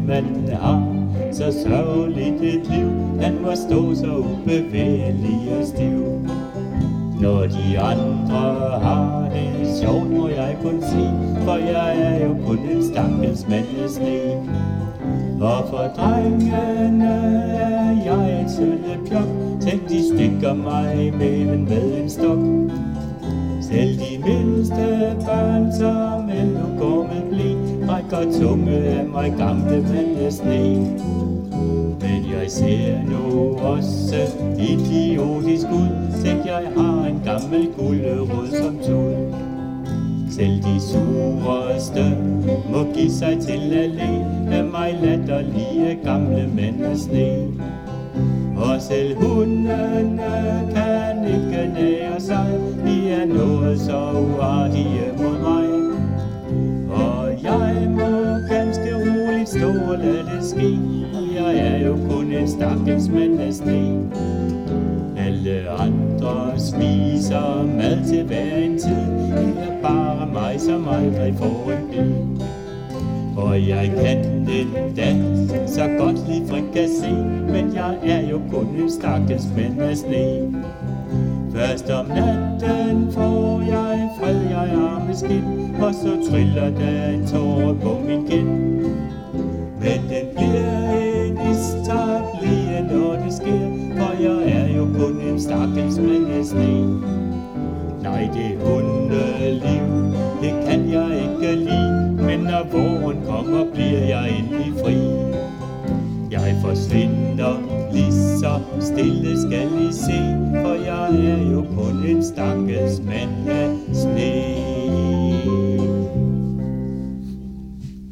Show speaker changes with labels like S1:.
S1: mand har så sørgeligt et liv. Han må stå så ubevægelig og stiv. Når de andre har det sjovt, må jeg kun sige, for jeg er jo kun en stakkels mand af sne. Og for drengene er jeg et sølle pjok. Tænk, de stikker mig i maven med en stok. Selv de mindste børn, som endnu går med blæ, rækker tunge af mig, gamle mand af sne. Men jeg ser nu også idiotisk ud. Tænk, jeg har en gammel gulerod som tud. Selv de sureste må give sig til at le af mig latterlige gamle mænd af sne. Og selv hundene kan ikke nære sig, de er noget så uartige mod mig. Og jeg må ganske roligt stå og lade det ske, jeg er jo kun en stakkels mand af sne. Alle andre spiser mad til hver en tid, det er bare mig, som aldrig får en bid. Og jeg kan endda så godt lide frikassé, men jeg er jo kun en stakkels mand af sne. Først om natten får jeg fred, jeg har med skin, og så triller der en tåre på min kind. Men den bliver en istablie, når det sker, for jeg er jo kun en stakkels mand af sne. Nej, det hundeliv, det kan jeg ikke lide, men når våren kommer, bliver jeg endelig fri. Jeg forsvinder lige så stille, skal I se, for jeg er jo kun en stakkels mand af sne.